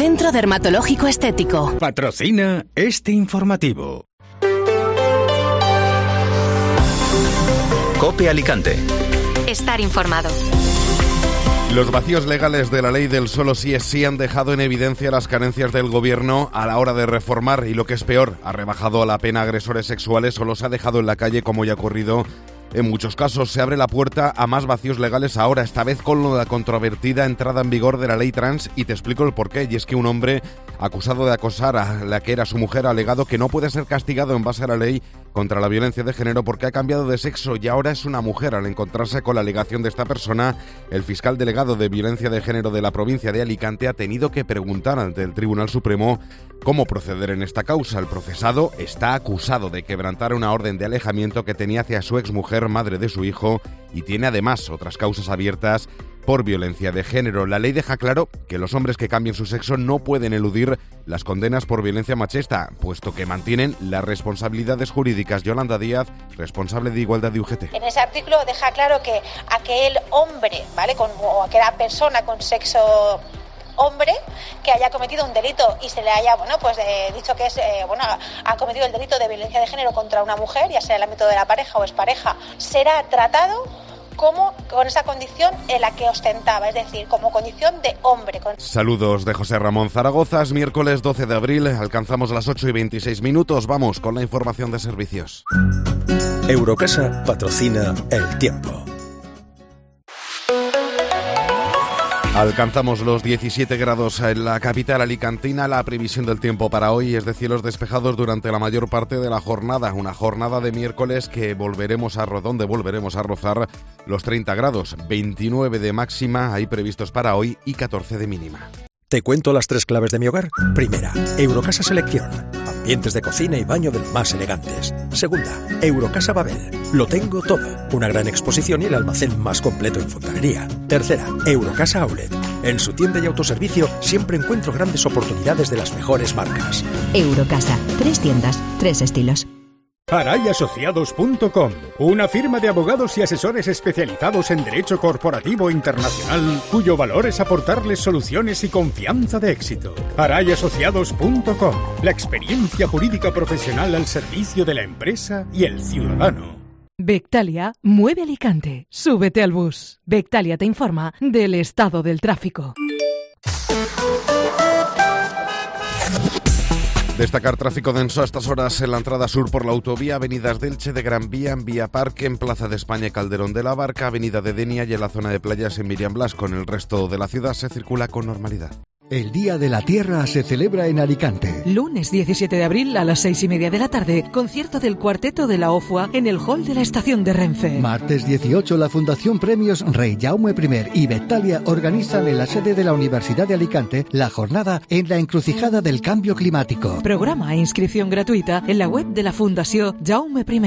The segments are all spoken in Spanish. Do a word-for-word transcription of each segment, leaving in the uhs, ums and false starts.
Centro Dermatológico Estético. Patrocina este informativo. COPE Alicante. Estar informado. Los vacíos legales de la ley del solo sí es sí han dejado en evidencia las carencias del gobierno a la hora de reformar y, lo que es peor, ha rebajado la pena a agresores sexuales o los ha dejado en la calle, como ya ha ocurrido en muchos casos. Se abre la puerta a más vacíos legales ahora, esta vez con la controvertida entrada en vigor de la ley trans, y te explico el porqué. Y es que un hombre acusado de acosar a la que era su mujer ha alegado que no puede ser castigado en base a la ley contra la violencia de género porque ha cambiado de sexo y ahora es una mujer. Al encontrarse con la alegación de esta persona, el fiscal delegado de violencia de género de la provincia de Alicante ha tenido que preguntar ante el Tribunal Supremo cómo proceder en esta causa. El procesado está acusado de quebrantar una orden de alejamiento que tenía hacia su exmujer, madre de su hijo, y tiene además otras causas abiertas por violencia de género. La ley deja claro que los hombres que cambien su sexo no pueden eludir las condenas por violencia machista, puesto que mantienen las responsabilidades jurídicas. Yolanda Díaz, responsable de Igualdad de U G T. En ese artículo deja claro que aquel hombre, ¿vale?, con, o aquella persona con sexo hombre que haya cometido un delito y se le haya, bueno, pues eh, dicho que es, eh, bueno, ha cometido el delito de violencia de género contra una mujer, ya sea en el ámbito de la pareja o expareja, será tratado como con esa condición en la que ostentaba, es decir, como condición de hombre. Saludos de José Ramón Zaragoza. Es miércoles doce de abril, alcanzamos las ocho y veintiséis minutos. Vamos con la información de servicios. Eurocasa patrocina El Tiempo. Alcanzamos los diecisiete grados en la capital alicantina. La previsión del tiempo para hoy es de cielos despejados durante la mayor parte de la jornada. Una jornada de miércoles que volveremos a donde volveremos a rozar los treinta grados. veintinueve de máxima hay previstos para hoy y catorce de mínima. ¿Te cuento las tres claves de mi hogar? Primera, Eurocasa Selección. Ambientes de cocina y baño de los más elegantes. Segunda, Eurocasa Babel. Lo tengo todo. Una gran exposición y el almacén más completo en fontanería. Tercera, Eurocasa Outlet. En su tienda y autoservicio siempre encuentro grandes oportunidades de las mejores marcas. Eurocasa. Tres tiendas, tres estilos. Aray Asociados punto com, una firma de abogados y asesores especializados en derecho corporativo internacional, cuyo valor es aportarles soluciones y confianza de éxito. Aray Asociados punto com, la experiencia jurídica profesional al servicio de la empresa y el ciudadano. Bectalia mueve Alicante. Súbete al bus. Bectalia te informa del estado del tráfico. Destacar tráfico denso a estas horas en la entrada sur por la autovía, avenidas de Elche, de Gran Vía, en Vía Parque, en Plaza de España y Calderón de la Barca, avenida de Denia y en la zona de playas en Miriam Blas. Con el resto de la ciudad se circula con normalidad. El Día de la Tierra se celebra en Alicante. Lunes diecisiete de abril a las seis y media de la tarde, concierto del cuarteto de la OFUA en el hall de la estación de Renfe. Martes dieciocho, la Fundación Premios Rey Jaume I y Bectalia organizan en la sede de la Universidad de Alicante la jornada en la encrucijada del cambio climático. Programa e inscripción gratuita en la web de la Fundación Jaume I.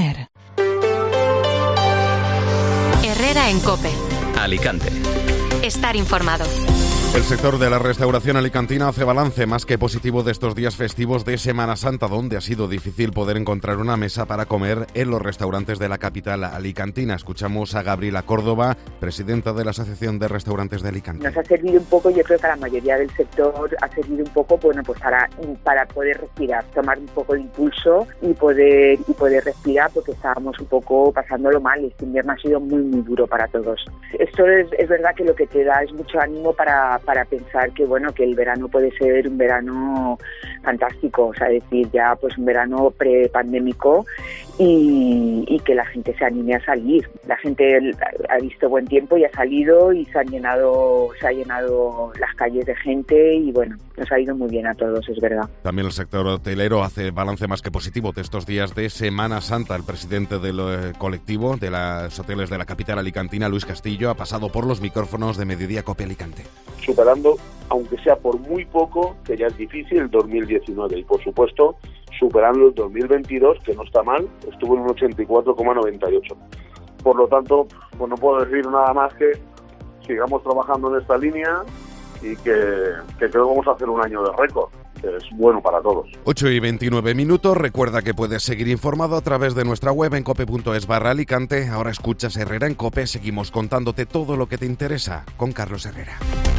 Herrera en COPE. Alicante. Estar informado. El sector de la restauración alicantina hace balance más que positivo de estos días festivos de Semana Santa, donde ha sido difícil poder encontrar una mesa para comer en los restaurantes de la capital alicantina. Escuchamos a Gabriela Córdoba, presidenta de la Asociación de Restaurantes de Alicante. Nos ha servido un poco, yo creo que a la mayoría del sector ha servido un poco, bueno, pues para, para poder respirar, tomar un poco de impulso y poder y poder respirar, porque estábamos un poco pasándolo mal. Este invierno ha sido muy, muy duro para todos. Esto es, es verdad que lo que te da es mucho ánimo para para pensar que bueno que el verano puede ser un verano fantástico, o sea, decir ya pues un verano prepandémico y, y que la gente se anime a salir. La gente ha visto buen tiempo y ha salido y se han llenado se ha llenado las calles de gente y bueno, nos ha ido muy bien a todos, es verdad. También el sector hotelero hace balance más que positivo de estos días de Semana Santa. El presidente del eh, colectivo de los hoteles de la capital alicantina, Luis Castillo, ha pasado por los micrófonos de Mediodía COPE Alicante. Superando, aunque sea por muy poco, que ya es difícil, el dos mil diecinueve y por supuesto superando el dos mil veintidós, que no está mal, estuvo en un ochenta y cuatro coma noventa y ocho. Por lo tanto, pues no puedo decir nada más que sigamos trabajando en esta línea y que, que creo que vamos a hacer un año de récord, que es bueno para todos. ocho y veintinueve minutos, recuerda que puedes seguir informado a través de nuestra web en cope punto es barra Alicante. Ahora escuchas Herrera en COPE, seguimos contándote todo lo que te interesa con Carlos Herrera.